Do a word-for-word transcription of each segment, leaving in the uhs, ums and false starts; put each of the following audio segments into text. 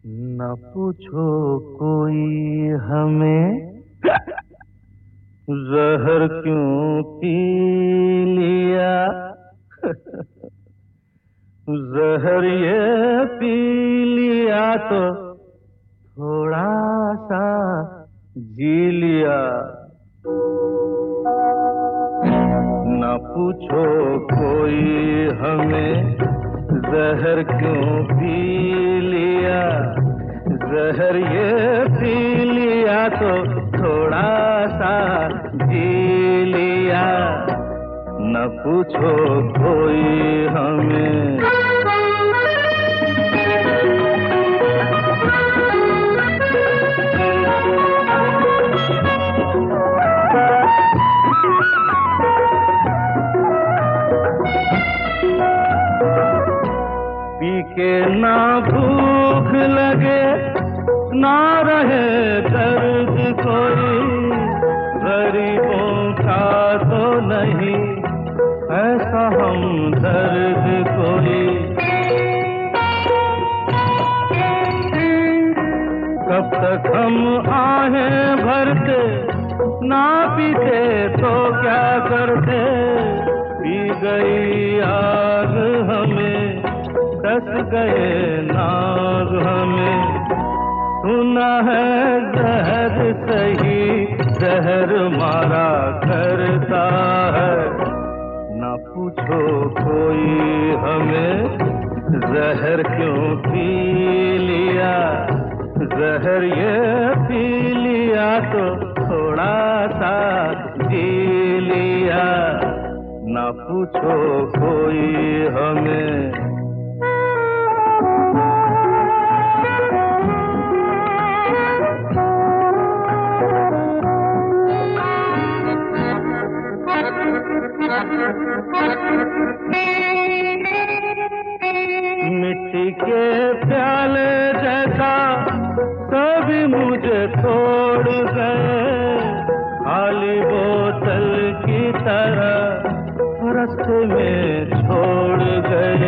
न पूछो कोई हमें जहर क्यों पी लिया। जहर ये पी लिया तो थोड़ा सा जी लिया। न पूछो कोई हमें जहर क्यों पी लिया। जहर ये पी लिया तो थोड़ा सा जी लिया। न पूछो कोई हमें। पी के ना भूख लगे ना रहे दर्द कोई। गरीबों का तो नहीं ऐसा हम दर्द कोई। कब तक हम आहें भरते ना पीते तो क्या करते। पी गई आग हमें दस गए नाग हमें। सुना है जहर सही जहर मारा करता है। ना पूछो कोई हमें जहर क्यों पी लिया। जहर ये पी लिया तो थोड़ा सा जी लिया। ना पूछो कोई हमें। मिट्टी के प्याले जैसा सभी मुझे छोड़ गए। खाली बोतल की तरह रास्ते में छोड़ गए।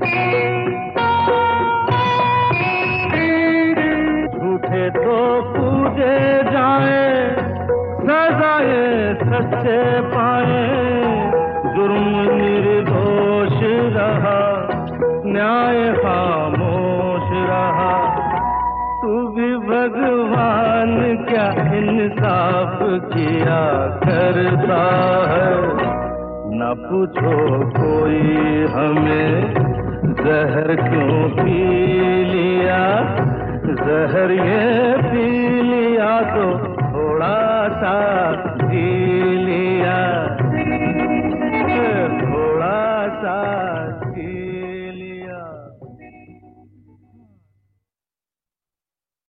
झूठे तो पूजे जाए सजाए सच्चे पाए। जुर्म निर्दोष रहा न्याय खामोश रहा। तू भी भगवान क्या इंसाफ किया करता है। न पूछो कोई हमें जहर क्यों पी लिया। जहर ये पी लिया तो थोड़ा सा जी